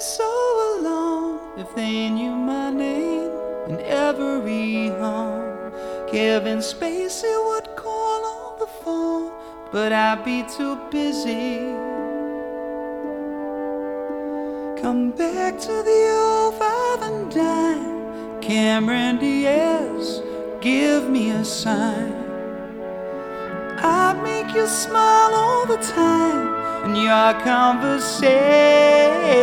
so alone if they knew my name in every home. Kevin Spacey would call on the phone, but I'd be too busy. Come back to the old five and dime, Cameron Diaz, give me a sign. I make you smile all the time in your conversation.